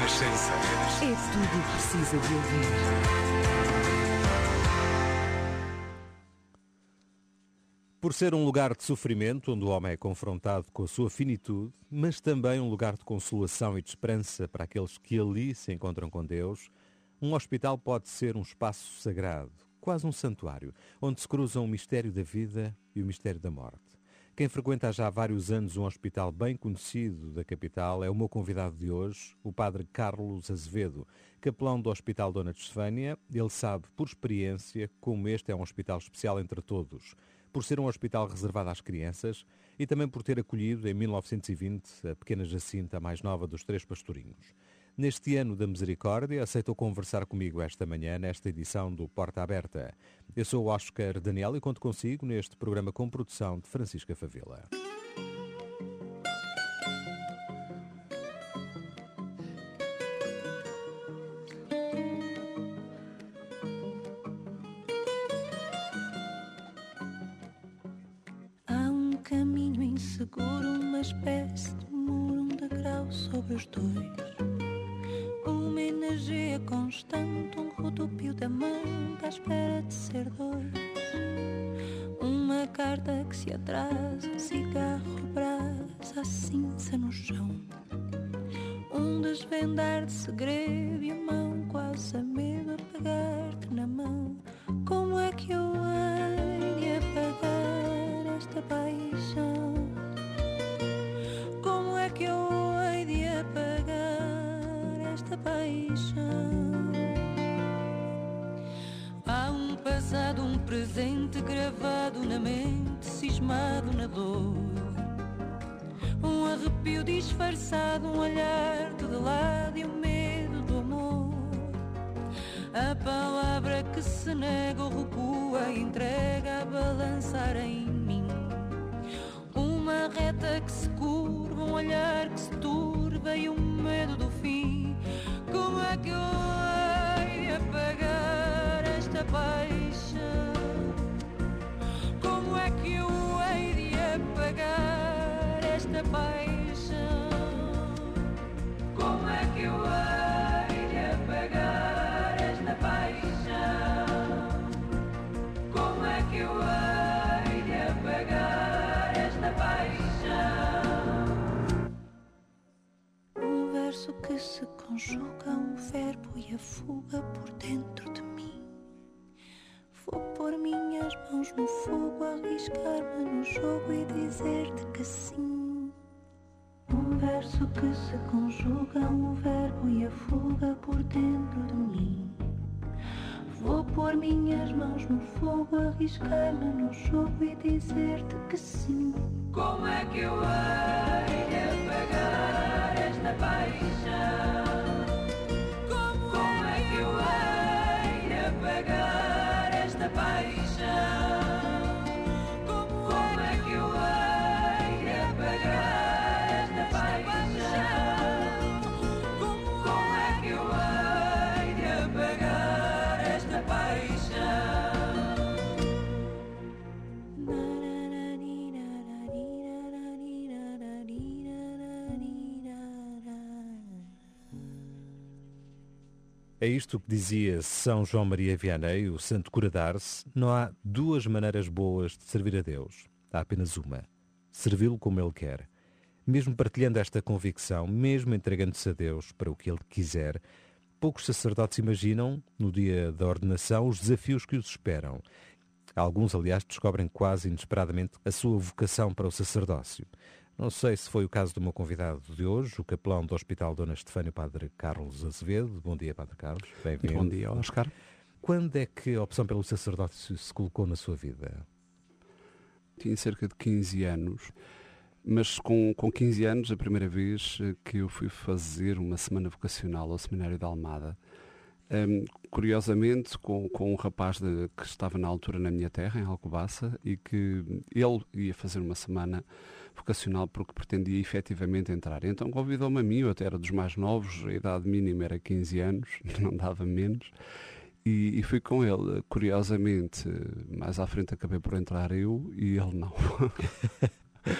Renascença. É tudo o que precisa de ouvir. Por ser um lugar de sofrimento, onde o homem é confrontado com a sua finitude, mas também um lugar de consolação e de esperança para aqueles que ali se encontram com Deus, um hospital pode ser um espaço sagrado, quase um santuário, onde se cruzam o mistério da vida e o mistério da morte. Quem frequenta há já vários anos um hospital bem conhecido da capital é o meu convidado de hoje, o padre Carlos Azevedo, capelão do Hospital Dona de Estefânia. Ele sabe, por experiência, como este é um hospital especial entre todos, por ser um hospital reservado às crianças e também por ter acolhido, em 1920, a pequena Jacinta, a mais nova dos três pastorinhos. Neste ano da misericórdia, aceitou conversar comigo esta manhã, nesta edição do Porta Aberta. Eu sou o Oscar Daniel e conto consigo neste programa com produção de Francisca Favela. Há um caminho inseguro, uma espécie de muro, um degrau sobre os dois. Uma energia constante, um rodopio da manga à espera de ser dois. Uma carta que se atrasa, um cigarro brasa, a cinza no chão. Um desvendar de segredo e a mão quase a medo a pegar-te na mão. Como é que eu hei de apagar esta paixão? Como é que eu hei de apagar esta paixão? Há um passado, um presente gravado na mente, cismado na dor. Um arrepio disfarçado, um olhar-te de lado e o medo do amor. A palavra que se nega ou recua, entrega a balançar em mim. Uma reta que se curva, um olhar que se turva e o medo do fim. Como é que eu hei de apagar esta paixão? Como é que eu hei de apagar esta paixão? Como é que eu hei de apagar esta paixão? Como é que eu hei de apagar esta paixão? Um verso que se conjuga, um verbo e a fuga por dentro de mim. Vou pôr minhas mãos no fogo, arriscar-me no jogo e dizer-te que sim. Um verso que se conjuga, um verbo e a fuga por dentro de mim. Vou pôr minhas mãos no fogo, arriscar-me no jogo e dizer-te que sim. Como é que eu hei de apagar esta paixão? Como é que eu hei de apagar esta paixão? Como é que eu hei de apagar esta paixão? Como é que eu hei de apagar esta paixão? É isto que dizia São João Maria Vianney, o santo cura de Ars: não há duas maneiras boas de servir a Deus. Há apenas uma: servi-lo como Ele quer. Mesmo partilhando esta convicção, mesmo entregando-se a Deus para o que Ele quiser, poucos sacerdotes imaginam, no dia da ordenação, os desafios que os esperam. Alguns, aliás, descobrem quase inesperadamente a sua vocação para o sacerdócio. Não sei se foi o caso do meu convidado de hoje, o capelão do Hospital Dona Estefânia, o padre Carlos Azevedo. Bom dia, padre Carlos. Bem-vindo. Bom dia, Oscar. Quando é que a opção pelo sacerdócio se colocou na sua vida? Tinha cerca de 15 anos, mas com 15 anos, a primeira vez que eu fui fazer uma semana vocacional ao Seminário de Almada, curiosamente com um rapaz que estava na altura na minha terra, em Alcobaça, e que ele ia fazer uma semana vocacional porque pretendia efetivamente entrar. Então convidou-me a mim, eu até era dos mais novos, a idade mínima era 15 anos, não dava menos, e fui com ele. Curiosamente, mais à frente acabei por entrar eu e ele não.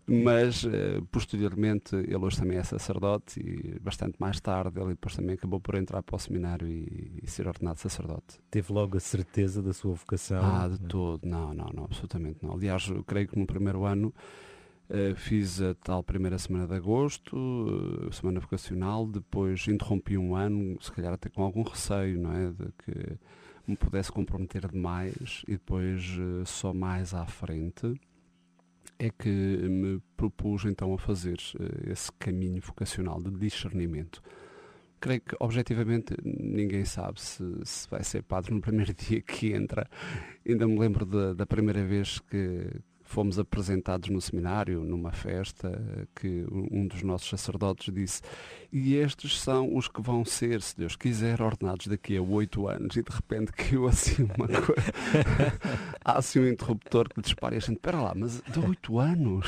Mas posteriormente ele hoje também é sacerdote e bastante mais tarde ele depois também acabou por entrar para o seminário e ser ordenado sacerdote. Teve logo a certeza da sua vocação? De todo, não, absolutamente não. Aliás, eu creio que no primeiro ano fiz a tal primeira semana de agosto, semana vocacional, depois interrompi um ano, se calhar até com algum receio, não é, de que me pudesse comprometer demais, e depois só mais à frente é que me propus então a fazer esse caminho vocacional de discernimento. Creio que objetivamente ninguém sabe se vai ser padre no primeiro dia que entra. Ainda me lembro da primeira vez que fomos apresentados no seminário, numa festa, que um dos nossos sacerdotes disse: e estes são os que vão ser, se Deus quiser, ordenados daqui a 8 anos. E de repente caiu assim uma coisa. Há assim um interruptor que dispara e a gente, espera lá, mas de 8 anos?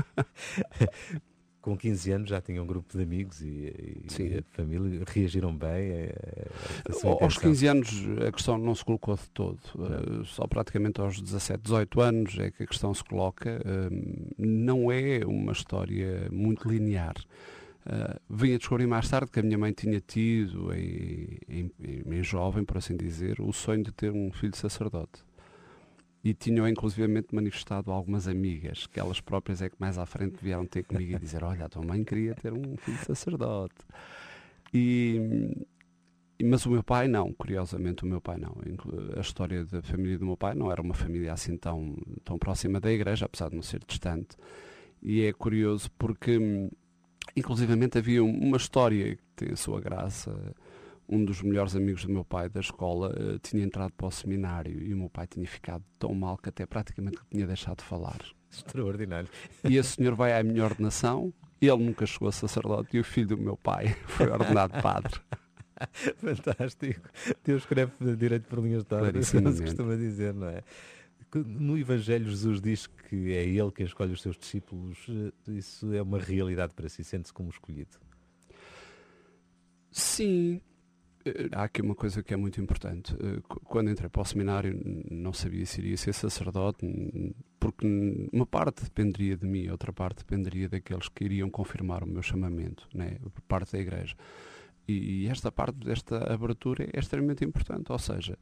Com 15 anos já tinha um grupo de amigos e a família reagiram bem a sua Aos intenção. 15 anos a questão não se colocou de todo. Só praticamente aos 17, 18 anos é que a questão se coloca. Não é uma história muito linear. Vim a descobrir mais tarde que a minha mãe tinha tido, em jovem, por assim dizer, o sonho de ter um filho sacerdote. E tinham inclusivamente manifestado algumas amigas, que elas próprias é que mais à frente vieram ter comigo e dizer: olha, a tua mãe queria ter um filho sacerdote. Mas o meu pai não, curiosamente o meu pai não. A história da família do meu pai não era uma família assim tão próxima da igreja, apesar de não ser distante. E é curioso porque, inclusivamente, havia uma história que tem a sua graça. Um dos melhores amigos do meu pai da escola tinha entrado para o seminário e o meu pai tinha ficado tão mal que até praticamente tinha deixado de falar. Extraordinário. E esse senhor vai à minha ordenação, ele nunca chegou a sacerdote e o filho do meu pai foi ordenado padre. Fantástico. Deus escreve direito por linhas de ordem, como se costuma dizer, não é? No Evangelho Jesus diz que é Ele quem escolhe os seus discípulos. Isso é uma realidade para si? Sente-se como escolhido? Sim. Há aqui uma coisa que é muito importante. Quando entrei para o seminário não sabia se iria ser sacerdote, porque uma parte dependeria de mim, outra parte dependeria daqueles que iriam confirmar o meu chamamento, né, por parte da igreja. E esta parte desta abertura é extremamente importante, ou seja,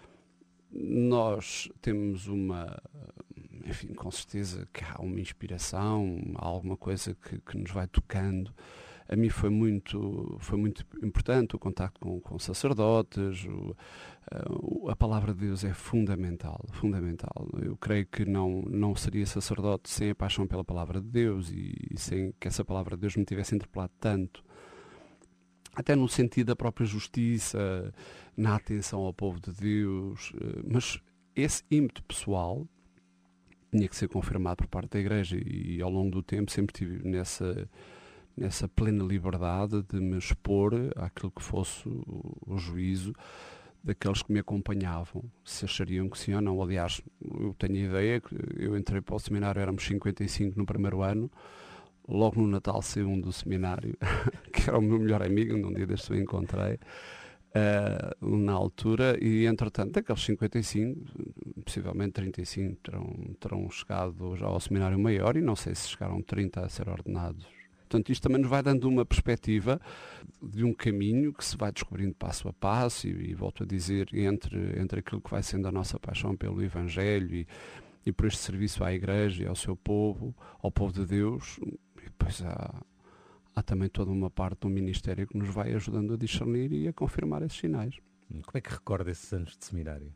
nós temos enfim, com certeza que há uma inspiração, há alguma coisa que nos vai tocando. A mim foi muito importante o contacto com sacerdotes, a palavra de Deus é fundamental. Eu creio que não seria sacerdote sem a paixão pela palavra de Deus e sem que essa palavra de Deus me tivesse interpelado tanto, até no sentido da própria justiça, na atenção ao povo de Deus, mas esse ímpeto pessoal tinha que ser confirmado por parte da igreja e ao longo do tempo sempre tive nessa plena liberdade de me expor àquilo que fosse o juízo daqueles que me acompanhavam, se achariam que sim ou não. Aliás, eu tenho a ideia que eu entrei para o seminário, éramos 55 no primeiro ano, logo no Natal saiu um do seminário, que era o meu melhor amigo, um dia deste eu encontrei, na altura, e entretanto daqueles 55, possivelmente 35 terão chegado já ao seminário maior, e não sei se chegaram 30 a ser ordenados. Portanto, isto também nos vai dando uma perspectiva de um caminho que se vai descobrindo passo a passo e volto a dizer, entre aquilo que vai sendo a nossa paixão pelo Evangelho e por este serviço à Igreja e ao seu povo, ao povo de Deus, e depois há também toda uma parte do ministério que nos vai ajudando a discernir e a confirmar esses sinais. Como é que recorda esses anos de seminário?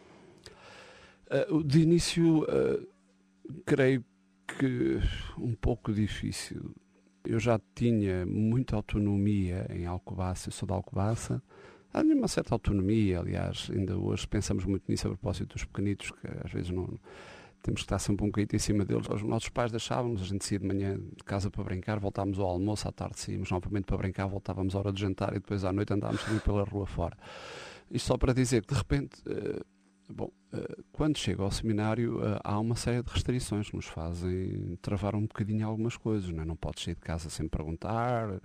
De início, creio que um pouco difícil. Eu já tinha muita autonomia em Alcobaça, eu sou de Alcobaça, há uma certa autonomia, aliás, ainda hoje pensamos muito nisso a propósito dos pequenitos, que às vezes não temos que estar sempre um bocadinho em cima deles. Os nossos pais deixávamos, a gente saía de manhã de casa para brincar, voltávamos ao almoço, à tarde saímos novamente para brincar, voltávamos à hora de jantar e depois à noite andávamos ali pela rua fora. Isto só para dizer que de repente Bom, quando chego ao seminário há uma série de restrições que nos fazem travar um bocadinho algumas coisas, não é? Não podes sair de casa sem perguntar,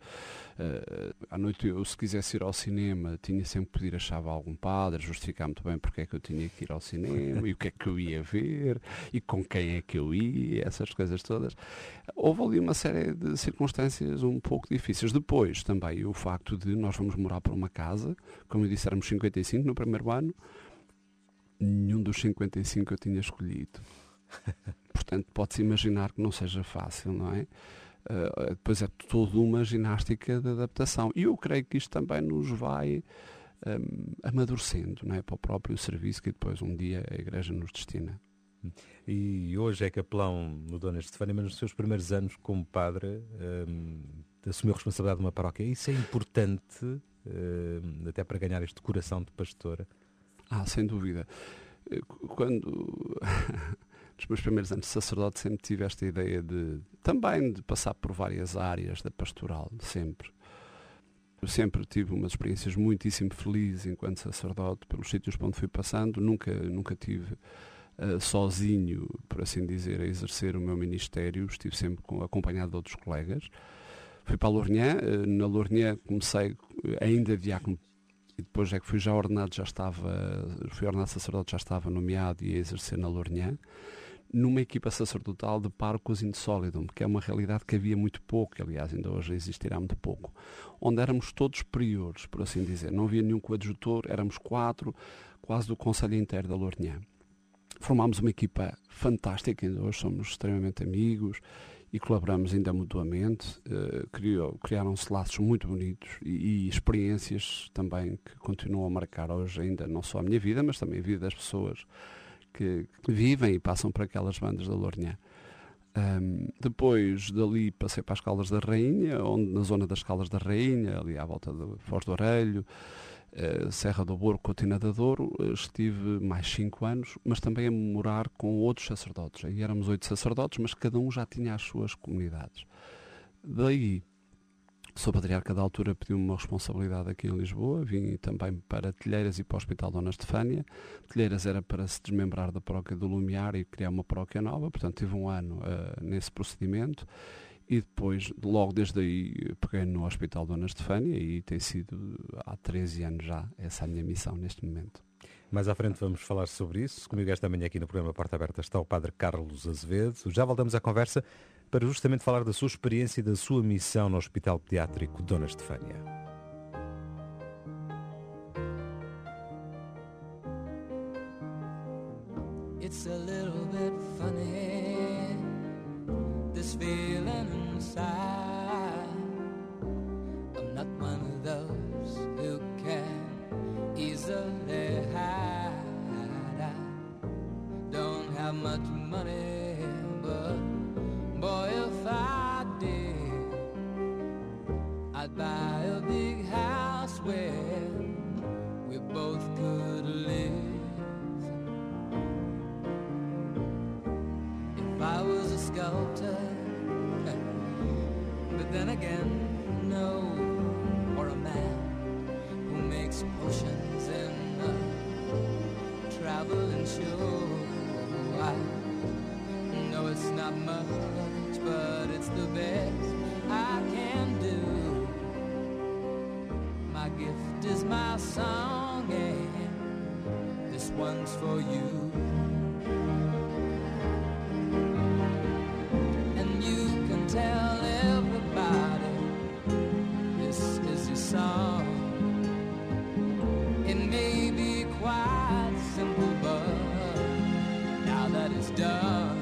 à noite eu, se quisesse ir ao cinema, tinha sempre que pedir a chave a algum padre, justificar muito bem porque é que eu tinha que ir ao cinema e o que é que eu ia ver e com quem é que eu ia, essas coisas todas. Houve ali uma série de circunstâncias um pouco difíceis. Depois também o facto de nós vamos morar por uma casa, como eu disse, éramos 55 no primeiro ano, nenhum dos 55 eu tinha escolhido. Portanto, pode-se imaginar que não seja fácil, não é? Depois é toda uma ginástica de adaptação. E eu creio que isto também nos vai amadurecendo, não é? Para o próprio serviço que depois um dia a Igreja nos destina. E hoje é capelão no Dona Estefânia, mas nos seus primeiros anos como padre assumiu a responsabilidade de uma paróquia. Isso é importante até para ganhar este coração de pastora? Sem dúvida. Quando nos meus primeiros anos de sacerdote sempre tive esta ideia também de passar por várias áreas da pastoral, sempre. Eu sempre tive umas experiências muitíssimo felizes enquanto sacerdote pelos sítios por onde fui passando, nunca tive sozinho, por assim dizer, a exercer o meu ministério, estive sempre acompanhado de outros colegas. Fui para a Lourinhã, na Lourinhã comecei ainda diácono, e depois é que fui ordenado sacerdote, já estava nomeado e a exercer na Lourinhã, numa equipa sacerdotal de párocos in solidum, que é uma realidade que havia muito pouco, aliás, ainda hoje existirá muito pouco, onde éramos todos priores, por assim dizer. Não havia nenhum coadjutor, éramos 4, quase do Conselho inteiro da Lourinhã. Formámos uma equipa fantástica, ainda hoje somos extremamente amigos e colaboramos ainda mutuamente. Criaram-se laços muito bonitos e experiências também que continuam a marcar hoje ainda não só a minha vida, mas também a vida das pessoas que vivem e passam por aquelas bandas da Lourinhã. Depois dali passei para as Caldas da Rainha, onde na zona das Caldas da Rainha, ali à volta de Foz do Orelho, Serra do Boro, Cotina da Douro, estive mais 5 anos, mas também a morar com outros sacerdotes. Aí éramos 8 sacerdotes, mas cada um já tinha as suas comunidades. Daí, sou patriarca da altura, pedi-me uma responsabilidade aqui em Lisboa, vim também para Telheiras e para o Hospital Dona Estefânia. Telheiras era para se desmembrar da paróquia do Lumiar e criar uma paróquia nova, portanto tive um ano nesse procedimento. E depois, logo desde aí, peguei no Hospital Dona Estefânia e tem sido há 13 anos já essa a minha missão neste momento. Mais à frente vamos falar sobre isso. Comigo esta manhã aqui no programa Porta Aberta está o Padre Carlos Azevedo. Já voltamos à conversa para justamente falar da sua experiência e da sua missão no Hospital Pediátrico Dona Estefânia. It's a little bit funny, this feeling inside. I'm not one of those who can easily hide. I don't have much money, but boy, if I did, I'd buy a big house where we both could live. If I was a sculptor, but then again, no, or a man who makes potions in a traveling show. I know it's not much, but it's the best I can do. My gift is my song, and this one's for you. And you can tell everybody this is your song. It may be quite simple, but now that it's done,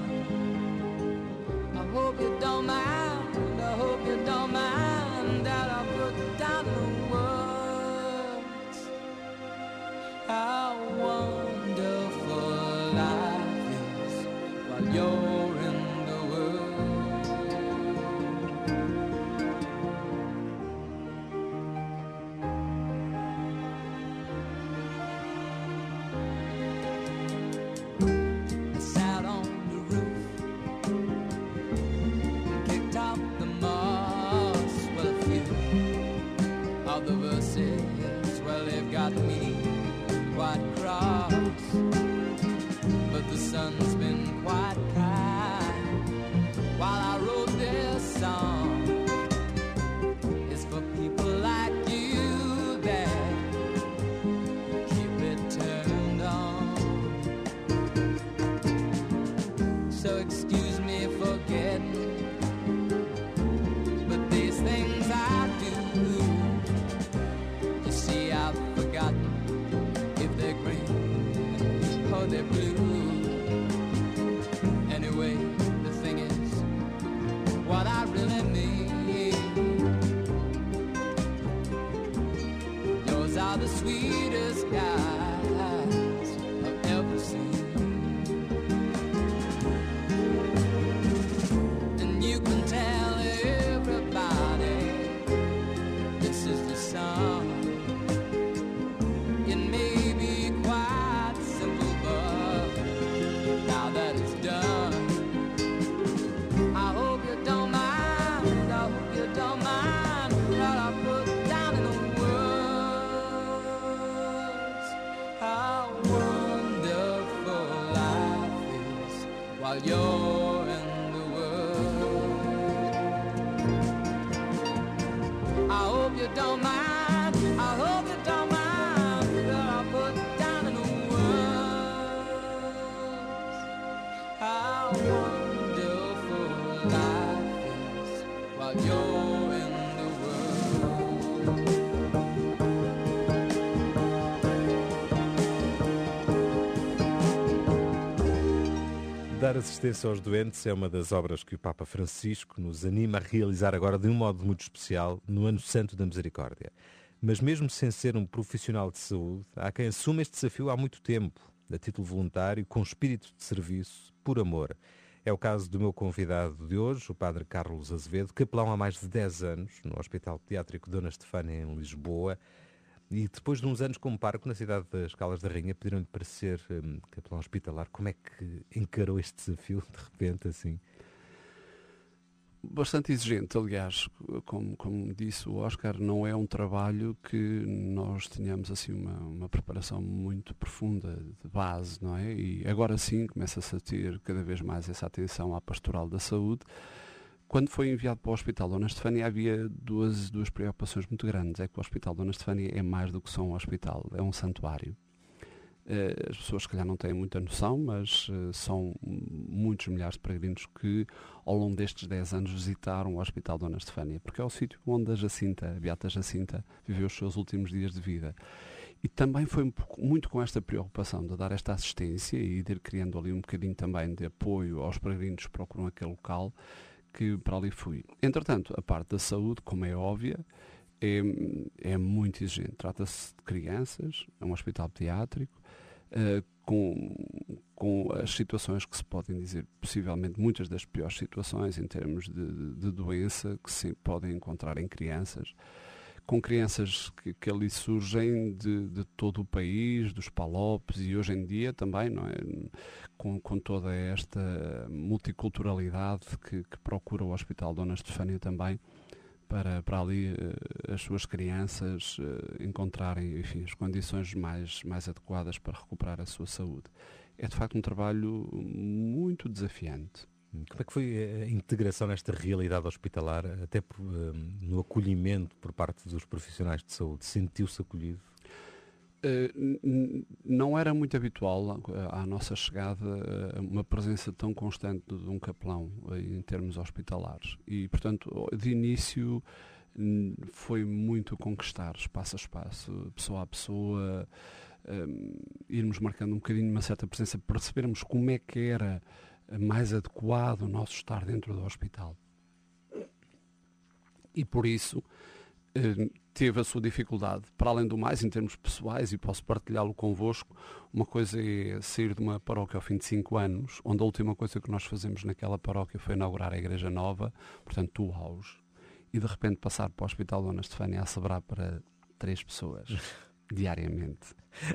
I hope you don't mind, I hope you don't mind that I put down the words. How wonderful life is while you're in the world. I sat on the roof, kicked out the moss. Well, a few of the verses, well, they've got me quite cross. the sweetest guys I've ever seen. And you can tell everybody this is the song. It may be quite simple, but now that it's done, I hope you don't mind, I hope you don't mind what I put down in the words. How wonderful life is while you're in the world. I hope you don't mind, I hope you don't mind what I put down in the words. How wonderful life is while you're in the world. Dar assistência aos doentes é uma das obras que o Papa Francisco nos anima a realizar agora de um modo muito especial no Ano Santo da Misericórdia. Mas mesmo sem ser um profissional de saúde, há quem assuma este desafio há muito tempo, a título voluntário, com espírito de serviço, por amor. É o caso do meu convidado de hoje, o Padre Carlos Azevedo, capelão há mais de 10 anos no Hospital Pediátrico Dona Estefânia, em Lisboa. E depois de uns anos como pároco na cidade das Caldas da Rainha, pediram-lhe para ser capelão hospitalar. Como é que encarou este desafio, de repente, assim? Bastante exigente, aliás, como disse o Oscar, não é um trabalho que nós tenhamos assim uma preparação muito profunda de base, não é? E agora sim começa-se a ter cada vez mais essa atenção à pastoral da saúde. Quando foi enviado para o Hospital Dona Estefânia havia duas preocupações muito grandes. É que o Hospital Dona Estefânia é mais do que só um hospital, é um santuário. As pessoas se calhar não têm muita noção, mas são muitos milhares de peregrinos que ao longo destes 10 anos visitaram o Hospital Dona Estefânia, porque é o sítio onde a Beata Jacinta, viveu os seus últimos dias de vida. E também foi muito com esta preocupação de dar esta assistência e de ir criando ali um bocadinho também de apoio aos peregrinos que procuram aquele local, que para ali fui. Entretanto, a parte da saúde, como é óbvia, é muito exigente. Trata-se de crianças, é um hospital pediátrico, com as situações que se podem dizer, possivelmente muitas das piores situações em termos de doença que se podem encontrar em crianças, com crianças que ali surgem de todo o país, dos Palopes, e hoje em dia também, não é? Com toda esta multiculturalidade que procura o Hospital Dona Estefânia também, para ali as suas crianças encontrarem, enfim, as condições mais adequadas para recuperar a sua saúde. É de facto um trabalho muito desafiante. Como é que foi a integração nesta realidade hospitalar, até no acolhimento por parte dos profissionais de saúde? Sentiu-se acolhido? Não era muito habitual à nossa chegada uma presença tão constante de um capelão em termos hospitalares e, portanto, de início foi muito conquistar espaço a espaço, pessoa a pessoa, irmos marcando um bocadinho uma certa presença, percebermos como é que era mais adequado o nosso estar dentro do hospital. E por isso teve a sua dificuldade. Para além do mais, em termos pessoais, e posso partilhá-lo convosco, uma coisa é sair de uma paróquia ao fim de 5 anos, onde a última coisa que nós fazemos naquela paróquia foi inaugurar a Igreja Nova, portanto, o auge, e de repente passar para o Hospital Dona Estefânia a celebrar para 3 pessoas diariamente.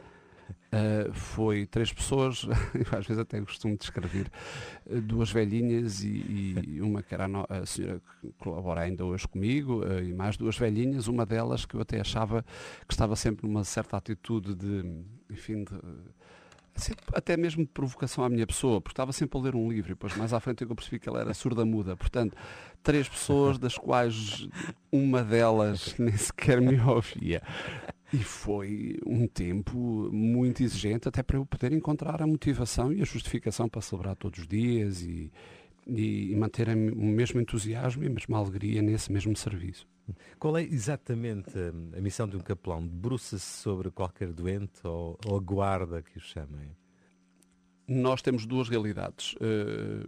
Foi 3 pessoas, às vezes até costumo descrever, 2 velhinhas e uma que era a senhora que colabora ainda hoje comigo, e mais 2 velhinhas, uma delas que eu até achava que estava sempre numa certa atitude de, enfim, até mesmo de provocação à minha pessoa, porque estava sempre a ler um livro e depois mais à frente eu percebi que ela era surda-muda. Portanto, 3 pessoas, das quais uma delas nem sequer me ouvia. E foi um tempo muito exigente até para eu poder encontrar a motivação e a justificação para celebrar todos os dias e manter o mesmo entusiasmo e a mesma alegria nesse mesmo serviço. Qual é exatamente a missão de um capelão? Debruça-se sobre qualquer doente ou aguarda que o chamem? Nós temos 2 realidades.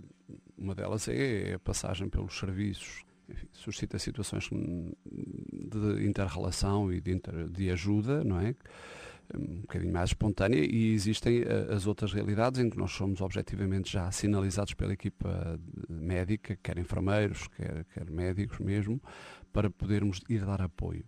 Uma delas é a passagem pelos serviços. Enfim, suscita situações de inter-relação e de ajuda, não é? Um bocadinho mais espontânea, e existem as outras realidades em que nós somos objetivamente já sinalizados pela equipa médica, quer enfermeiros, quer médicos mesmo, para podermos ir dar apoio.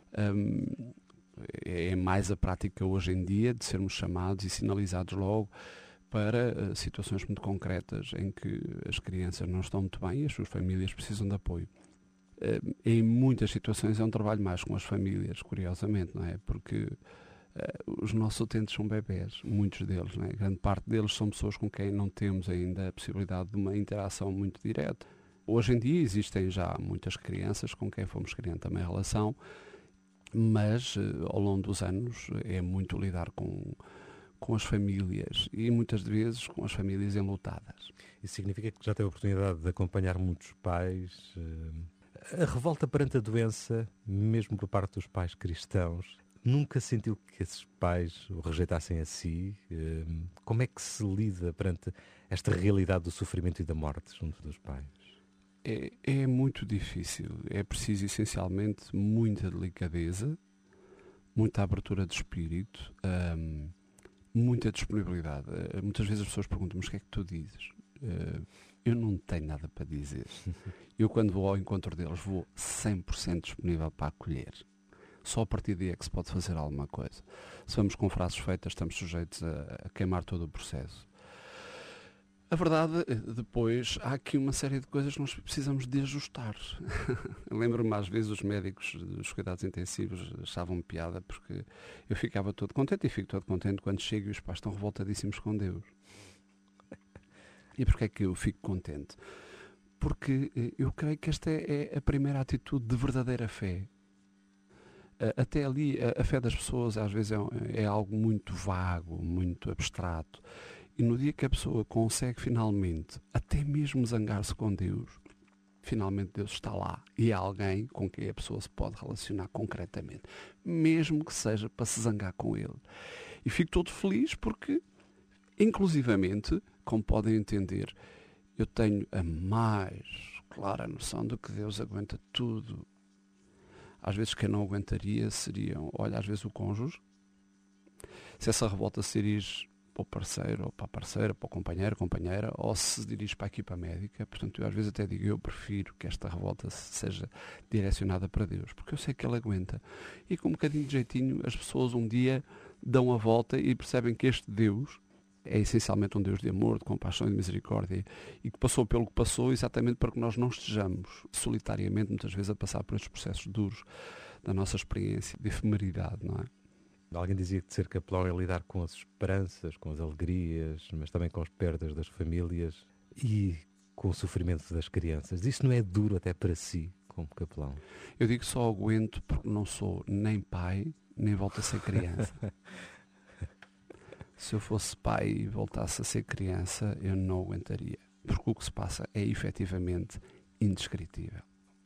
É mais a prática hoje em dia de sermos chamados e sinalizados logo para situações muito concretas em que as crianças não estão muito bem e as suas famílias precisam de apoio. Em muitas situações é um trabalho mais com as famílias, curiosamente, não é? Porque os nossos utentes são bebés, muitos deles, não é? Grande parte deles são pessoas com quem não temos ainda a possibilidade de uma interação muito direta. Hoje em dia existem já muitas crianças com quem fomos criando também a relação, mas ao longo dos anos é muito lidar com as famílias e muitas vezes com as famílias enlutadas. Isso significa que já teve a oportunidade de acompanhar muitos pais. A revolta perante a doença, mesmo por parte dos pais cristãos, nunca sentiu que esses pais o rejeitassem a si? Como é que se lida perante esta realidade do sofrimento e da morte junto dos pais? É muito difícil. É preciso essencialmente muita delicadeza, muita abertura de espírito, muita disponibilidade. Muitas vezes as pessoas perguntam, mas o que é que tu dizes? Eu não tenho nada para dizer. Eu, quando vou ao encontro deles, vou 100% disponível para acolher. Só a partir daí é que se pode fazer alguma coisa. Se vamos com frases feitas, estamos sujeitos a queimar todo o processo. A verdade, depois, há aqui uma série de coisas que nós precisamos de ajustar. Lembro-me, às vezes, os médicos dos cuidados intensivos achavam-me piada, porque eu ficava todo contente, e fico todo contente quando chego e os pais estão revoltadíssimos com Deus. E porquê é que eu fico contente? Porque eu creio que esta é a primeira atitude de verdadeira fé. Até ali, a fé das pessoas às vezes é algo muito vago, muito abstrato. E no dia que a pessoa consegue finalmente, até mesmo zangar-se com Deus, finalmente Deus está lá e é alguém com quem a pessoa se pode relacionar concretamente, mesmo que seja para se zangar com Ele. E fico todo feliz porque, inclusivamente, como podem entender, eu tenho a mais clara noção de que Deus aguenta tudo. Às vezes quem não aguentaria seriam, olha, às vezes o cônjuge. Se essa revolta se dirige para o parceiro, ou para a parceira, para o companheiro, companheira, ou se dirige para a equipa médica. Portanto, eu às vezes até digo, eu prefiro que esta revolta seja direcionada para Deus, porque eu sei que Ele aguenta. E com um bocadinho de jeitinho, as pessoas um dia dão a volta e percebem que este Deus é essencialmente um Deus de amor, de compaixão e de misericórdia, e que passou pelo que passou exatamente para que nós não estejamos solitariamente, muitas vezes, a passar por estes processos duros da nossa experiência de efemeridade, não é? Alguém dizia que de ser capelão é lidar com as esperanças, com as alegrias, mas também com as perdas das famílias e com o sofrimento das crianças. Isso não é duro até para si, como capelão? Eu digo que só aguento porque não sou nem pai, nem volto a ser criança. Se eu fosse pai e voltasse a ser criança, eu não aguentaria. Porque o que se passa é efetivamente indescritível.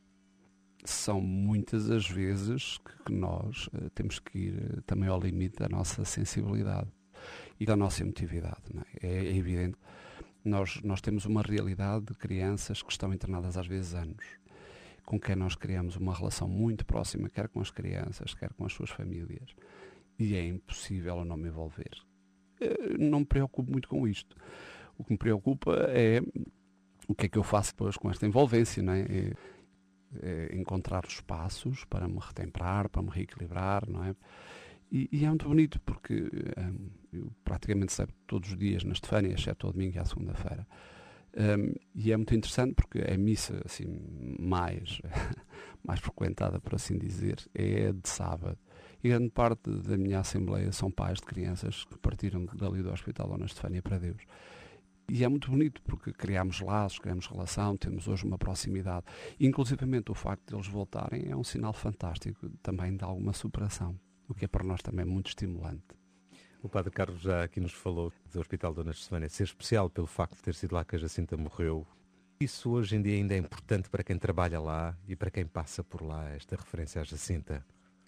São muitas as vezes que nós temos que ir também ao limite da nossa sensibilidade e da nossa emotividade. Não é? É evidente. Nós temos uma realidade de crianças que estão internadas às vezes anos, com quem nós criamos uma relação muito próxima, quer com as crianças, quer com as suas famílias, e é impossível eu não me envolver. Não me preocupo muito com isto. O que me preocupa é o que é que eu faço depois com esta envolvência, não é? Encontrar os espaços para me retemperar, para me reequilibrar, não é? E é muito bonito porque eu praticamente saio todos os dias na Estefânia, exceto ao domingo e à segunda-feira. E é muito interessante porque a missa assim, mais frequentada, por assim dizer, é de sábado. E grande parte da minha assembleia são pais de crianças que partiram dali do Hospital Dona Estefânia para Deus. E é muito bonito porque criamos laços, criamos relação, temos hoje uma proximidade. Inclusivamente o facto de eles voltarem é um sinal fantástico também de alguma superação, o que é para nós também muito estimulante. O Padre Carlos já aqui nos falou do Hospital Dona Estefânia ser especial pelo facto de ter sido lá que a Jacinta morreu. Isso hoje em dia ainda é importante para quem trabalha lá e para quem passa por lá, esta referência à Jacinta?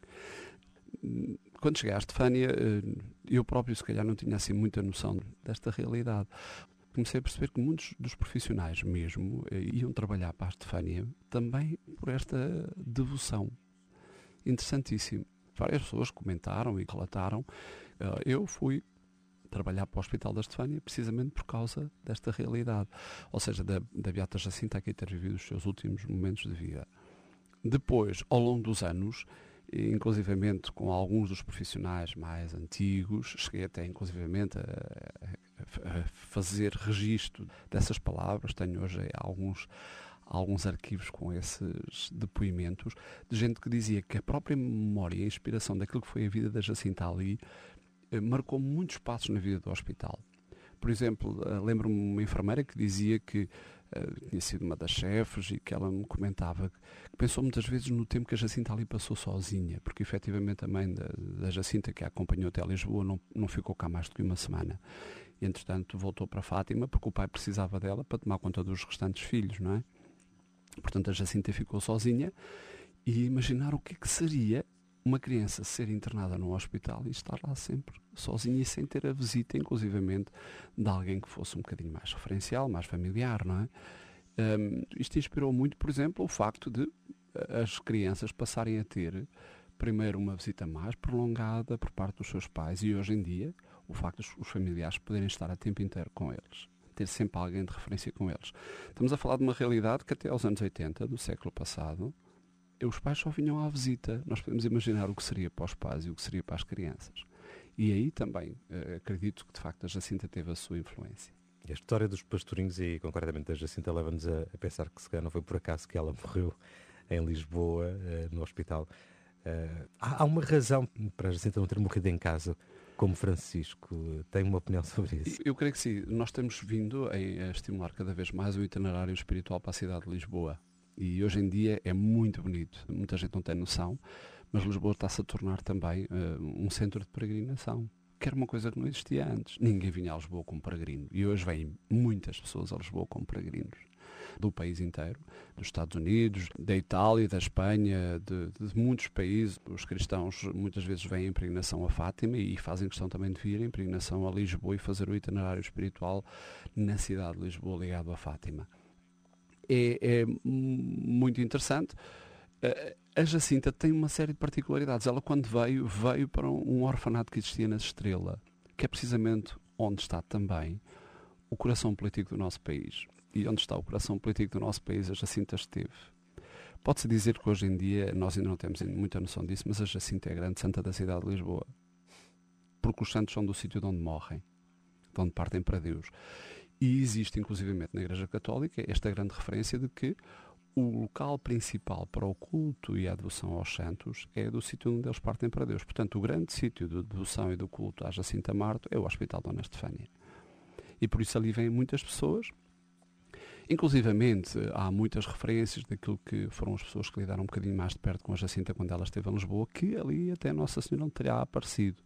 Quando cheguei à Estefânia, eu próprio se calhar não tinha assim muita noção desta realidade. Comecei a perceber que muitos dos profissionais mesmo iam trabalhar para a Estefânia também por esta devoção. interessantíssimo. Várias pessoas comentaram e relataram. Eu fui trabalhar para o Hospital da Estefânia precisamente por causa desta realidade. Ou seja, da Beata Jacinta aqui ter vivido os seus últimos momentos de vida. Depois, ao longo dos anos, inclusivamente com alguns dos profissionais mais antigos, cheguei até inclusivamente a fazer registro dessas palavras. Tenho hoje alguns arquivos com esses depoimentos de gente que dizia que a própria memória e a inspiração daquilo que foi a vida da Jacinta ali marcou muitos passos na vida do hospital. Por exemplo, lembro-me de uma enfermeira que dizia que tinha sido uma das chefes e que ela me comentava que pensou muitas vezes no tempo que a Jacinta ali passou sozinha, porque efetivamente a mãe da Jacinta, que a acompanhou até a Lisboa, não ficou cá mais do que uma semana. E, entretanto, voltou para Fátima porque o pai precisava dela para tomar conta dos restantes filhos, não é? Portanto, a Jacinta ficou sozinha e imaginar o que é que seria uma criança ser internada num hospital e estar lá sempre sozinha e sem ter a visita, inclusivamente, de alguém que fosse um bocadinho mais referencial, mais familiar, não é? Isto inspirou muito, por exemplo, o facto de as crianças passarem a ter, primeiro, uma visita mais prolongada por parte dos seus pais e, hoje em dia, o facto de os familiares poderem estar a tempo inteiro com eles, ter sempre alguém de referência com eles. Estamos a falar de uma realidade que até aos anos 80 do século passado, os pais só vinham à visita. Nós podemos imaginar o que seria para os pais e o que seria para as crianças. E aí também acredito que de facto a Jacinta teve a sua influência. A história dos pastorinhos e concretamente da Jacinta leva-nos a pensar que se calhar não foi por acaso que ela morreu em Lisboa, no hospital. Há uma razão para a Jacinta não ter morrido em casa, como Francisco. Tem uma opinião sobre isso? Eu creio que sim. Nós temos vindo a estimular cada vez mais o itinerário espiritual para a cidade de Lisboa. E hoje em dia é muito bonito. Muita gente não tem noção, mas Lisboa está-se a tornar também um centro de peregrinação, que era uma coisa que não existia antes. Ninguém vinha a Lisboa como peregrino. E hoje vêm muitas pessoas a Lisboa como peregrinos. Do país inteiro, dos Estados Unidos, da Itália, da Espanha, de muitos países. Os cristãos muitas vezes vêm em peregrinação a Fátima e fazem questão também de vir em peregrinação a Lisboa e fazer o itinerário espiritual na cidade de Lisboa ligado a Fátima. É muito interessante. A Jacinta tem uma série de particularidades. Ela, quando veio para um orfanato que existia na Estrela, que é precisamente onde está também o coração político do nosso país. E onde está o coração político do nosso país, a Jacinta esteve. Pode-se dizer que hoje em dia, nós ainda não temos muita noção disso, mas a Jacinta é a grande santa da cidade de Lisboa. Porque os santos são do sítio de onde morrem, de onde partem para Deus. E existe, inclusivamente, na Igreja Católica, esta grande referência de que o local principal para o culto e a devoção aos santos é do sítio onde eles partem para Deus. Portanto, o grande sítio de devoção e do culto à Jacinta Marto é o Hospital Dona Estefânia. E por isso ali vêm muitas pessoas. Inclusivamente, há muitas referências daquilo que foram as pessoas que lidaram um bocadinho mais de perto com a Jacinta quando ela esteve em Lisboa, que ali até Nossa Senhora não teria aparecido.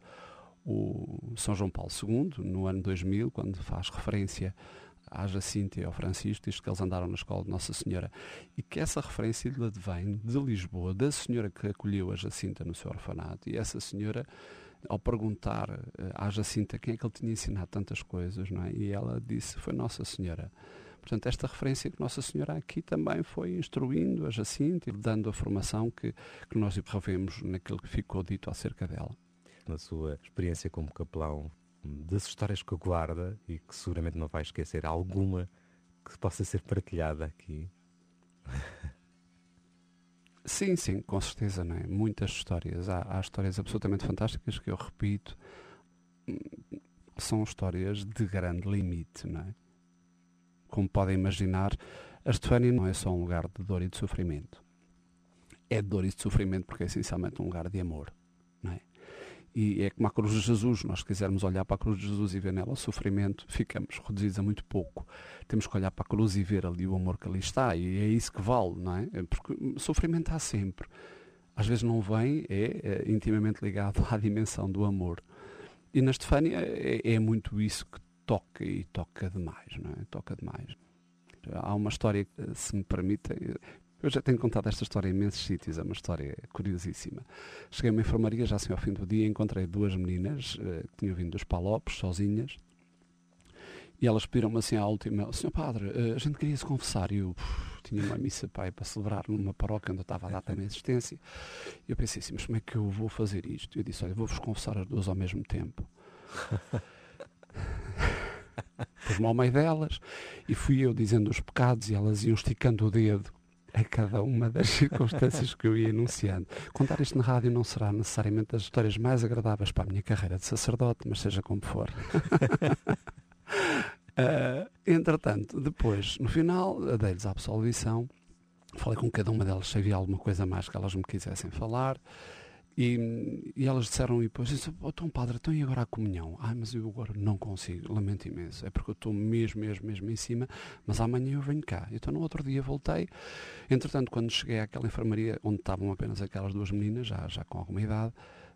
O São João Paulo II, no ano 2000, quando faz referência à Jacinta e ao Francisco, diz que eles andaram na escola de Nossa Senhora e que essa referência lhe vem de Lisboa, da senhora que acolheu a Jacinta no seu orfanato. E essa senhora, ao perguntar à Jacinta quem é que ele tinha ensinado tantas coisas, não é? E ela disse, foi Nossa Senhora. Portanto, esta referência que Nossa Senhora aqui também foi instruindo a Jacinta e dando a formação que nós revemos naquilo que ficou dito acerca dela. Na sua experiência como capelão, das histórias que guarda e que seguramente não vai esquecer, alguma que possa ser partilhada aqui? Sim, com certeza, não é? Muitas histórias. Há histórias absolutamente fantásticas que eu repito. São histórias de grande limite, não é? Como podem imaginar, a Estefânia não é só um lugar de dor e de sofrimento. É de dor e de sofrimento porque é essencialmente um lugar de amor, não é? E é como a cruz de Jesus. Nós, se quisermos olhar para a cruz de Jesus e ver nela o sofrimento, ficamos reduzidos a muito pouco. Temos que olhar para a cruz e ver ali o amor que ali está, e é isso que vale, não é? Porque sofrimento há sempre. Às vezes não vem, é intimamente ligado à dimensão do amor. E na Estefânia é muito isso que toca, e toca demais, não é? Toca demais. Há uma história, se me permitem, eu já tenho contado esta história em imensos sítios, é uma história curiosíssima. Cheguei a uma enfermaria, já assim ao fim do dia, encontrei duas meninas que tinham vindo dos Palopes, sozinhas, E elas pediram-me assim à última, Senhor Padre, a gente queria se confessar. E eu tinha uma missa para celebrar numa paróquia onde eu estava a dar também existência. E eu pensei assim, mas como é que eu vou fazer isto? E eu disse, olha, vou-vos confessar as duas ao mesmo tempo. Pus-me ao meio delas e fui eu dizendo os pecados e elas iam esticando o dedo a cada uma das circunstâncias que eu ia enunciando. Contar isto na rádio não será necessariamente das histórias mais agradáveis para a minha carreira de sacerdote, mas seja como for. Entretanto, depois, no final, dei-lhes a absolvição, falei com cada uma delas se havia alguma coisa mais que elas me quisessem falar, e elas disseram, e depois disse, então padre, então e agora a comunhão? Mas eu agora não consigo, lamento imenso, é porque eu estou mesmo em cima, mas amanhã eu venho cá. Então no outro dia voltei, entretanto quando cheguei àquela enfermaria onde estavam apenas aquelas duas meninas, já com alguma idade,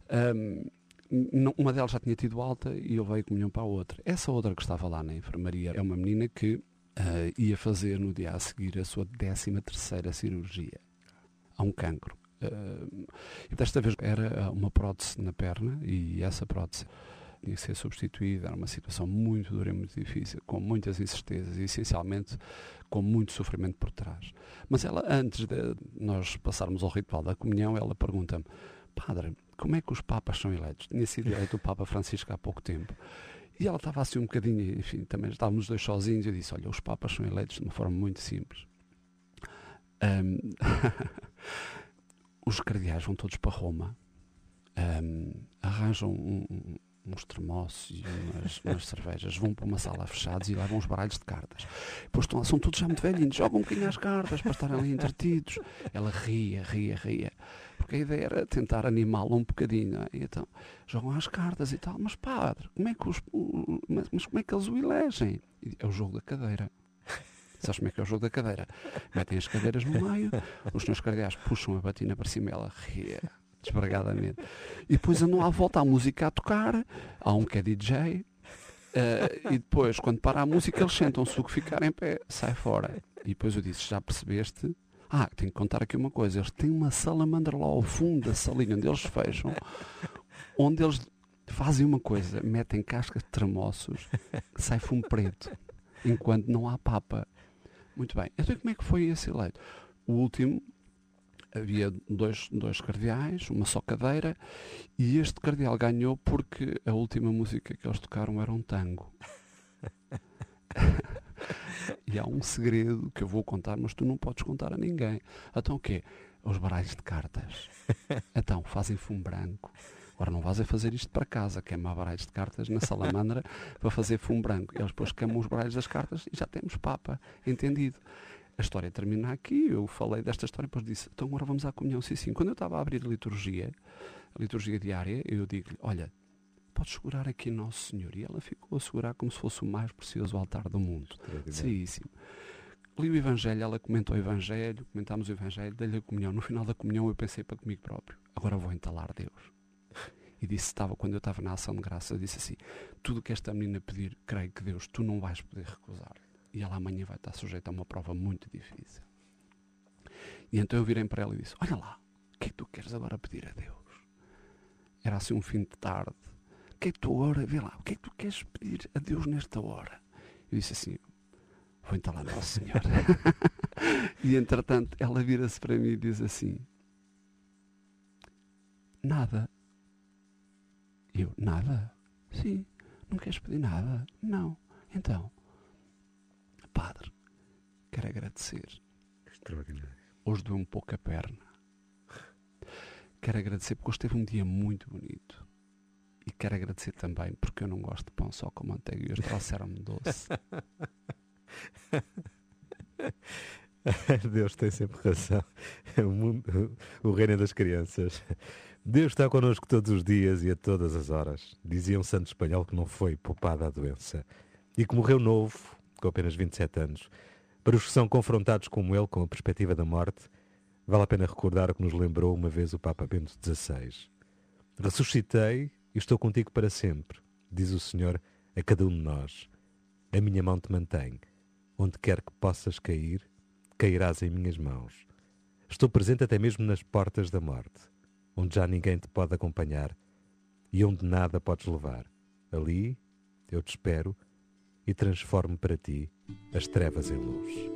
uma delas já tinha tido alta e eu veio comunhão para a outra. Essa outra que estava lá na enfermaria é uma menina que ia fazer no dia a seguir a sua 13ª cirurgia a um cancro. Desta vez era uma prótese na perna e essa prótese tinha que ser substituída. Era uma situação muito dura e muito difícil, com muitas incertezas e essencialmente com muito sofrimento por trás. Mas ela, antes de nós passarmos ao ritual da comunhão, ela pergunta-me, padre, como é que os papas são eleitos? Tinha sido eleito o Papa Francisco há pouco tempo. E ela estava assim um bocadinho, enfim, também estávamos dois sozinhos e eu disse, olha, os papas são eleitos de uma forma muito simples. Os cardeais vão todos para Roma, arranjam uns termossos e umas cervejas, vão para uma sala fechados e levam uns baralhos de cartas. Depois são todos já muito velhinhos, jogam um bocadinho as cartas para estarem ali entretidos. Ela ria, porque a ideia era tentar animá-lo um bocadinho. E então, jogam as cartas e tal, mas padre, como é que eles o elegem? É o jogo da cadeira. Sabes como é que é o jogo da cadeira? Metem as cadeiras no meio, os senhores cardeais puxam a batina para cima, ela ria desbragadamente. E depois andam à volta, a música a tocar, há um que é DJ, e depois, quando para a música, eles sentam-se, o que ficar em pé, sai fora. E depois eu disse, já percebeste? Tenho que contar aqui uma coisa, eles têm uma salamandra lá ao fundo da salinha onde eles fecham, onde eles fazem uma coisa, metem cascas de tramoços, que sai fumo preto, enquanto não há papa. Muito bem. Então como é que foi esse eleito? O último, havia dois cardeais, uma só cadeira, e este cardeal ganhou porque a última música que eles tocaram era um tango. E há um segredo que eu vou contar, mas tu não podes contar a ninguém. Então o quê? Os baralhos de cartas. Então, fazem fumo branco. Agora não vais a fazer isto para casa, queimar baralhos de cartas na salamandra para fazer fumo branco. Eles depois queimam os baralhos das cartas e já temos papa, entendido. A história termina aqui, eu falei desta história e depois disse, então agora vamos à comunhão, sim. Quando eu estava a abrir a liturgia diária, eu digo-lhe, olha, podes segurar aqui Nosso Senhor. E ela ficou a segurar como se fosse o mais precioso altar do mundo. Seríssimo. Li o Evangelho, ela comentou o Evangelho, comentámos o Evangelho, dei-lhe a comunhão. No final da comunhão eu pensei para comigo próprio, agora vou entalar Deus. E quando eu estava na ação de graça, eu disse assim, tudo que esta menina pedir, creio que Deus, tu não vais poder recusar. E ela amanhã vai estar sujeita a uma prova muito difícil. E então eu virei para ela e disse, olha lá, o que é que tu queres agora pedir a Deus? Era assim um fim de tarde. O que é que tu agora, vê lá, o que é que tu queres pedir a Deus nesta hora? Eu disse assim, vou entalar Nosso Senhor. E entretanto ela vira-se para mim e diz assim, nada. Eu, nada? Sim. Não queres pedir nada? Não. Então, padre, quero agradecer. Extraordinário. Hoje doeu um pouco a perna. Quero agradecer porque hoje teve um dia muito bonito. E quero agradecer também porque eu não gosto de pão só com manteiga e hoje trouxeram-me doce. Deus tem sempre razão. O reino das crianças. Deus está connosco todos os dias e a todas as horas. Dizia um santo espanhol que não foi poupada a doença e que morreu novo, com apenas 27 anos. Para os que são confrontados como ele com a perspectiva da morte, vale a pena recordar o que nos lembrou uma vez o Papa Bento XVI. Ressuscitei e estou contigo para sempre, diz o Senhor a cada um de nós. A minha mão te mantém. Onde quer que possas cair, cairás em minhas mãos. Estou presente até mesmo nas portas da morte, onde já ninguém te pode acompanhar e onde nada podes levar. Ali eu te espero e transforme para ti as trevas em luz.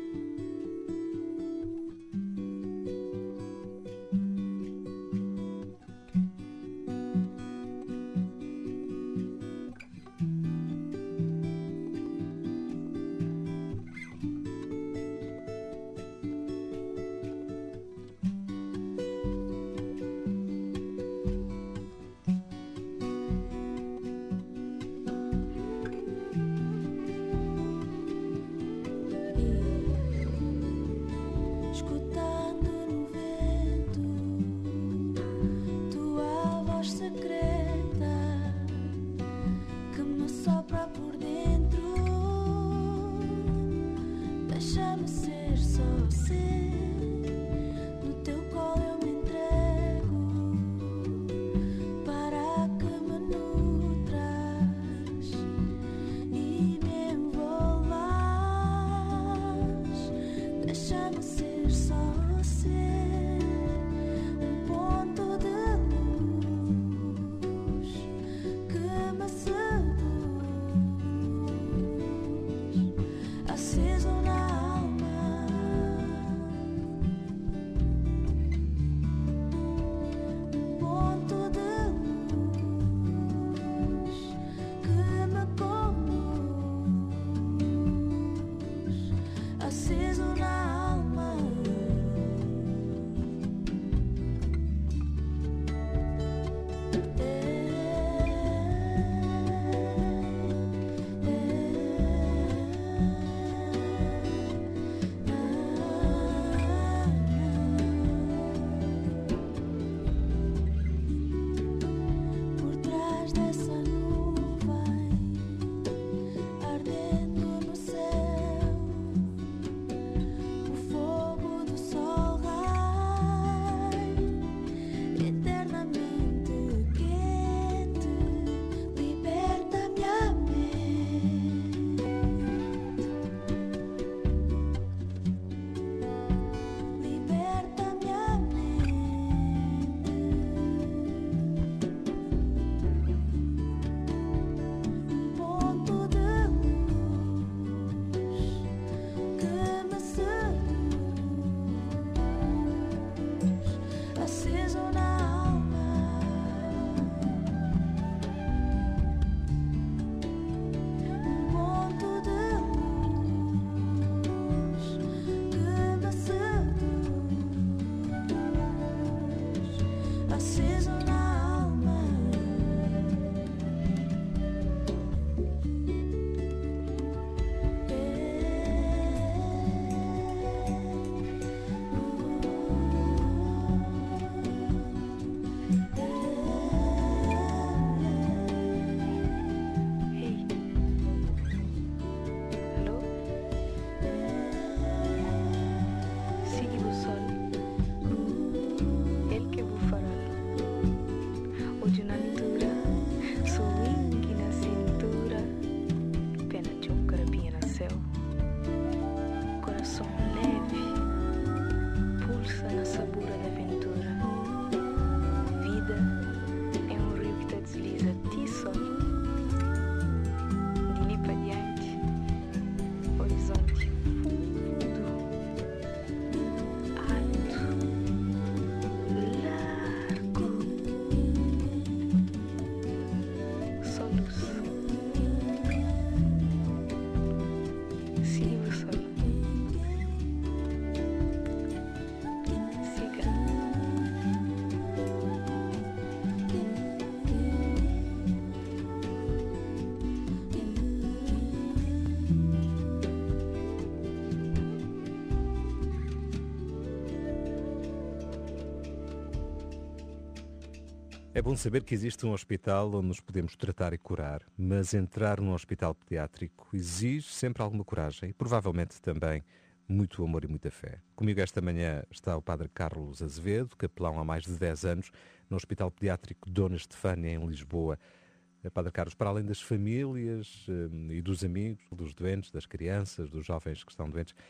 É bom saber que existe um hospital onde nos podemos tratar e curar, mas entrar num hospital pediátrico exige sempre alguma coragem e provavelmente também muito amor e muita fé. Comigo esta manhã está o Padre Carlos Azevedo, capelão há mais de 10 anos no Hospital Pediátrico Dona Estefânia, em Lisboa. Padre Carlos, para além das famílias e dos amigos, dos doentes, das crianças, dos jovens que estão doentes,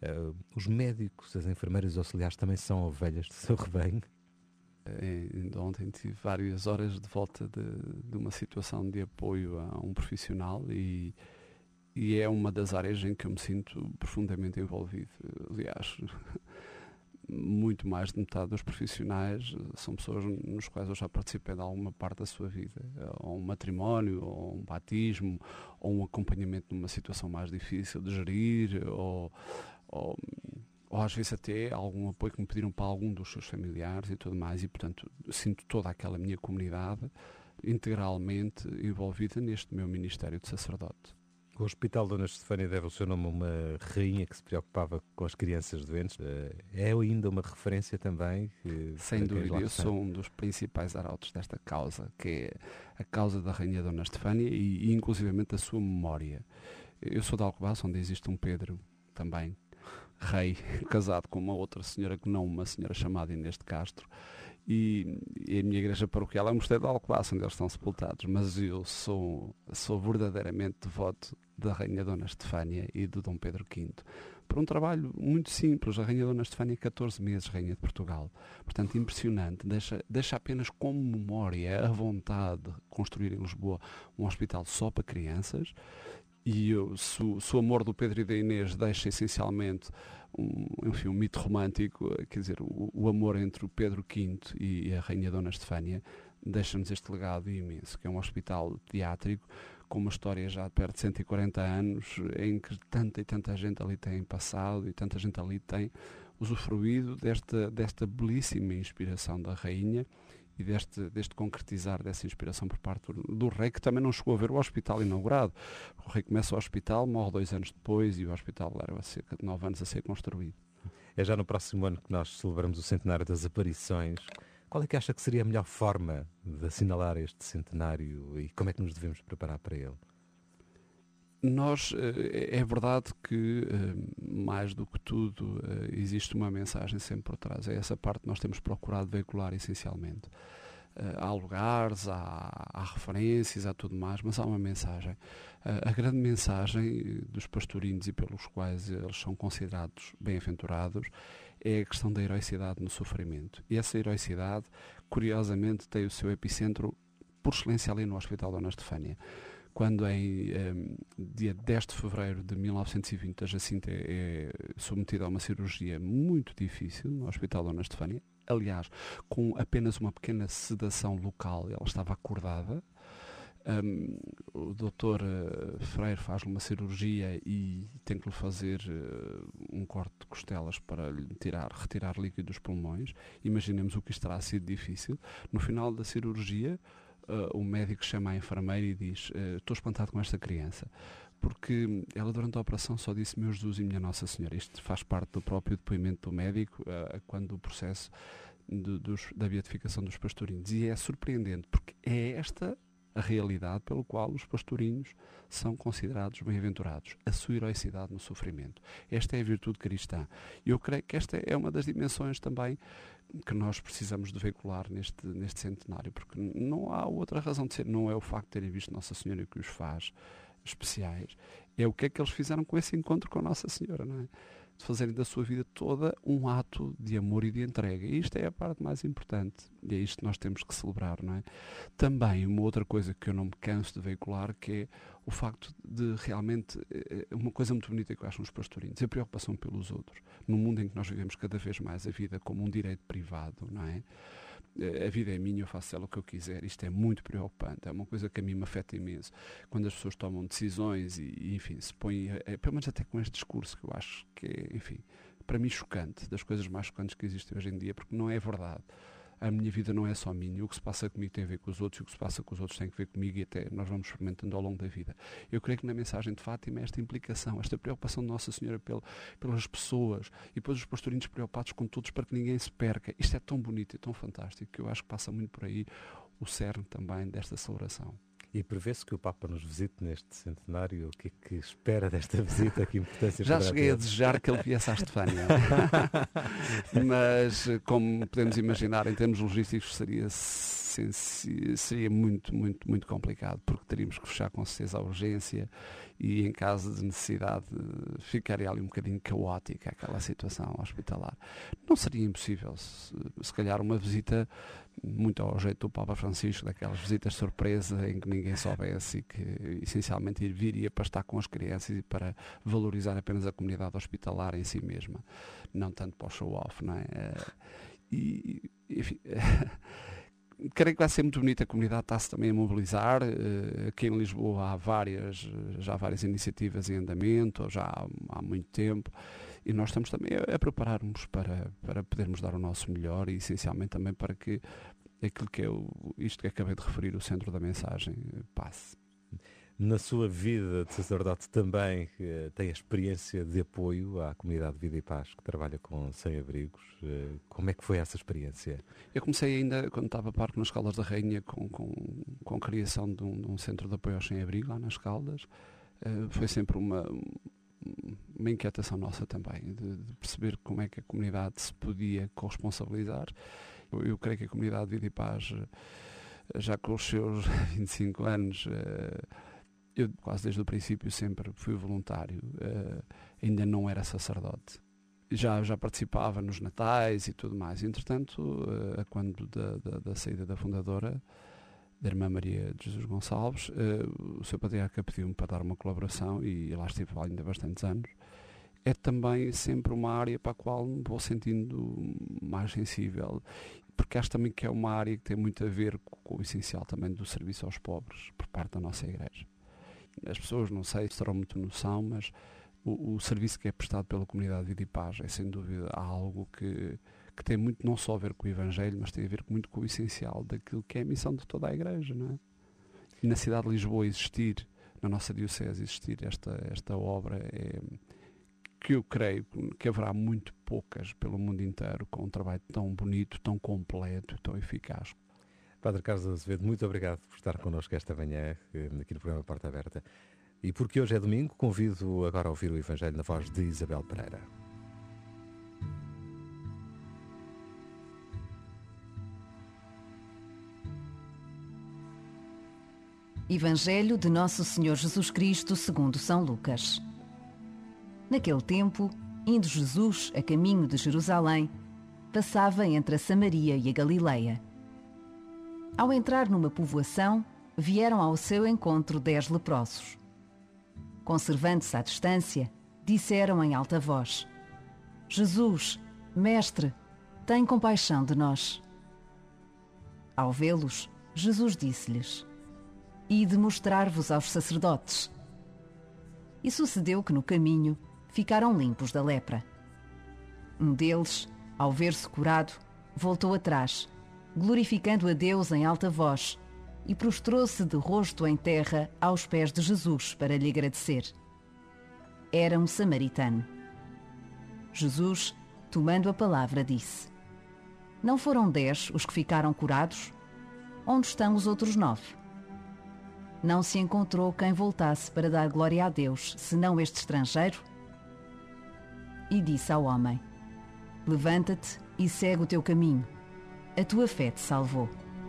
os médicos, as enfermeiras auxiliares também são ovelhas do seu rebanho? Ontem tive várias horas de volta de uma situação de apoio a um profissional e e é uma das áreas em que eu me sinto profundamente envolvido. Aliás, muito mais de metade dos profissionais são pessoas nos quais eu já participei de alguma parte da sua vida, ou um matrimónio, ou um batismo, ou um acompanhamento numa situação mais difícil de gerir, ou às vezes até algum apoio que me pediram para algum dos seus familiares e tudo mais, e portanto sinto toda aquela minha comunidade integralmente envolvida neste meu ministério de sacerdote. O Hospital Dona Estefânia deve o seu nome a uma rainha que se preocupava com as crianças doentes. É ainda uma referência também? Sem dúvida, eu sou um dos principais arautos desta causa, que é a causa da rainha Dona Estefânia e inclusivamente a sua memória. Eu sou de Alcobaça, onde existe um Pedro também, rei, casado com uma outra senhora, que não uma senhora chamada Inês de Castro, e a minha igreja paroquial é um mosteiro de Alcobaça, onde eles estão sepultados, mas eu sou verdadeiramente devoto da rainha Dona Estefânia e do Dom Pedro V, por um trabalho muito simples. A rainha Dona Estefânia 14 meses rainha de Portugal, portanto impressionante, deixa apenas como memória a vontade de construir em Lisboa um hospital só para crianças. E se o amor do Pedro e da Inês deixa essencialmente um mito romântico, quer dizer, o amor entre o Pedro V e a rainha Dona Estefânia deixa-nos este legado imenso, que é um hospital pediátrico com uma história já de perto de 140 anos, em que tanta e tanta gente ali tem passado e tanta gente ali tem usufruído desta belíssima inspiração da rainha e deste concretizar dessa inspiração por parte do rei, que também não chegou a ver o hospital inaugurado. O rei começa o hospital, morre 2 anos depois e o hospital leva cerca de 9 anos a ser construído. É já no próximo ano que nós celebramos o centenário das aparições. Qual é que acha que seria a melhor forma de assinalar este centenário e como é que nos devemos preparar para ele? É verdade que, mais do que tudo, existe uma mensagem sempre por trás. É essa parte que nós temos procurado veicular essencialmente. Há lugares, há referências, há tudo mais, mas há uma mensagem. A grande mensagem dos pastorinhos e pelos quais eles são considerados bem-aventurados é a questão da heroicidade no sofrimento. E essa heroicidade, curiosamente, tem o seu epicentro por excelência ali no Hospital Dona Estefânia. Quando em dia 10 de fevereiro de 1920 a Jacinta é submetida a uma cirurgia muito difícil no Hospital Dona Estefânia, aliás, com apenas uma pequena sedação local, ela estava acordada, o doutor Freire faz-lhe uma cirurgia e tem que lhe fazer um corte de costelas para lhe retirar líquido dos pulmões. Imaginemos o que isto terá sido difícil. No final da cirurgia, o médico chama a enfermeira e diz: estou espantado com esta criança, porque ela durante a operação só disse meu Jesus e minha Nossa Senhora. Isto faz parte do próprio depoimento do médico quando o processo da beatificação dos pastorinhos. E é surpreendente, porque é esta a realidade pelo qual os pastorinhos são considerados bem-aventurados, a sua heroicidade no sofrimento. Esta é a virtude cristã. E eu creio que esta é uma das dimensões também que nós precisamos de veicular neste centenário, porque não há outra razão de ser. Não é o facto de terem visto Nossa Senhora que os faz especiais, é o que é que eles fizeram com esse encontro com Nossa Senhora, não é? De fazerem da sua vida toda um ato de amor e de entrega. E isto é a parte mais importante. E é isto que nós temos que celebrar, não é? Também uma outra coisa que eu não me canso de veicular, que é o facto de realmente, uma coisa muito bonita que eu acho nos pastorinhos, a preocupação pelos outros. Num mundo em que nós vivemos cada vez mais a vida como um direito privado, não é? A vida é minha, eu faço ela o que eu quiser. Isto é muito preocupante, é uma coisa que a mim me afeta imenso. Quando as pessoas tomam decisões e enfim, se põem, pelo menos até com este discurso, que eu acho que é, enfim, para mim chocante, das coisas mais chocantes que existem hoje em dia, porque não é verdade. A minha vida não é só minha, o que se passa comigo tem a ver com os outros, e o que se passa com os outros tem a ver comigo, e até nós vamos experimentando ao longo da vida. Eu creio que na mensagem de Fátima esta implicação, esta preocupação de Nossa Senhora pelas pessoas, e depois os pastorinhos preocupados com todos para que ninguém se perca. Isto é tão bonito e tão fantástico, que eu acho que passa muito por aí o cerne também desta celebração. E prevê-se que o Papa nos visite neste centenário. O que é que espera desta visita? Que importância Já cheguei a desejar que ele viesse à Estefânia. Mas, como podemos imaginar, em termos logísticos seria seria muito, muito, muito complicado, porque teríamos que fechar com certeza a urgência e em caso de necessidade ficaria ali um bocadinho caótica aquela situação hospitalar. Não seria impossível, se calhar uma visita muito ao jeito do Papa Francisco, daquelas visitas surpresa em que ninguém soubesse e que essencialmente viria para estar com as crianças e para valorizar apenas a comunidade hospitalar em si mesma, não tanto para o show-off, não é? E, enfim, creio que vai ser muito bonita, a comunidade está-se também a mobilizar. Aqui em Lisboa há já várias iniciativas em andamento, já há muito tempo, e nós estamos também a preparar-nos para podermos dar o nosso melhor e essencialmente também para que aquilo que isto que acabei de referir, o centro da mensagem, passe. Na sua vida de sacerdote também tem a experiência de apoio à comunidade de Vida e Paz, que trabalha com sem-abrigos. Como é que foi essa experiência? Eu comecei ainda, quando estava a par nas Caldas da Rainha, com a criação de um centro de apoio aos sem-abrigo lá nas Caldas. Foi sempre uma inquietação nossa também, de perceber como é que a comunidade se podia corresponsabilizar. Eu creio que a comunidade de Vida e Paz, já com os seus 25 anos, eu quase desde o princípio sempre fui voluntário, ainda não era sacerdote. Já participava nos natais e tudo mais. Entretanto, quando da saída da fundadora, da Irmã Maria de Jesus Gonçalves, o seu patriarca pediu-me para dar uma colaboração e lá estive ainda bastantes anos. É também sempre uma área para a qual me vou sentindo mais sensível, porque acho também que é uma área que tem muito a ver com o essencial também do serviço aos pobres por parte da nossa Igreja. As pessoas, não sei se terão muita noção, mas o serviço que é prestado pela comunidade de Vida e Paz é sem dúvida algo que tem muito não só a ver com o Evangelho, mas tem a ver muito com o essencial daquilo que é a missão de toda a Igreja, não é? E na cidade de Lisboa existir, na nossa diocese existir esta obra, que eu creio que haverá muito poucas pelo mundo inteiro com um trabalho tão bonito, tão completo, tão eficaz. Padre Carlos Azevedo, muito obrigado por estar connosco esta manhã, aqui no programa Porta Aberta. E porque hoje é domingo, convido agora a ouvir o Evangelho na voz de Isabel Pereira. Evangelho de Nosso Senhor Jesus Cristo segundo São Lucas. Naquele tempo, indo Jesus a caminho de Jerusalém, passava entre a Samaria e a Galileia. Ao entrar numa povoação, vieram ao seu encontro 10 leprosos. Conservando-se à distância, disseram em alta voz: Jesus, Mestre, tem compaixão de nós. Ao vê-los, Jesus disse-lhes: Ide mostrar-vos aos sacerdotes. E sucedeu que no caminho ficaram limpos da lepra. Um deles, ao ver-se curado, voltou atrás, glorificando a Deus em alta voz, e prostrou-se de rosto em terra aos pés de Jesus para lhe agradecer. Era um samaritano. Jesus, tomando a palavra, disse: Não foram 10 os que ficaram curados? Onde estão os outros 9? Não se encontrou quem voltasse para dar glória a Deus, senão este estrangeiro? E disse ao homem: Levanta-te e segue o teu caminho. A tua fé te salvou.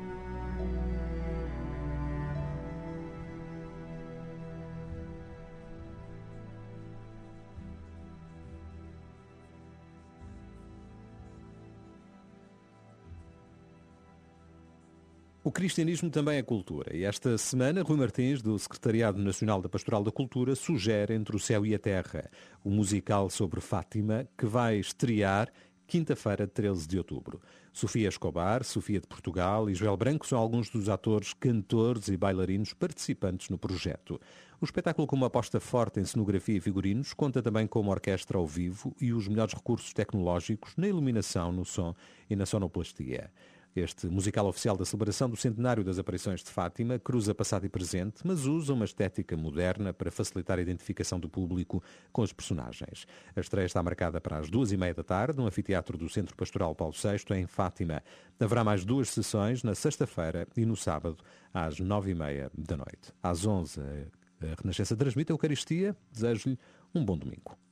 O cristianismo também é cultura e esta semana Rui Martins, do Secretariado Nacional da Pastoral da Cultura, sugere Entre o Céu e a Terra, o musical sobre Fátima, que vai estrear quinta-feira, 13 de outubro. Sofia Escobar, Sofia de Portugal e Joel Branco são alguns dos atores, cantores e bailarinos participantes no projeto. O espetáculo, com uma aposta forte em cenografia e figurinos, conta também com uma orquestra ao vivo e os melhores recursos tecnológicos na iluminação, no som e na sonoplastia. Este musical oficial da celebração do centenário das aparições de Fátima cruza passado e presente, mas usa uma estética moderna para facilitar a identificação do público com os personagens. A estreia está marcada para as 2h30 da tarde, no anfiteatro do Centro Pastoral Paulo VI, em Fátima. Haverá mais 2 sessões na sexta-feira e no sábado, às 9h30 da noite. Às 11h, a Renascença transmite a Eucaristia. Desejo-lhe um bom domingo.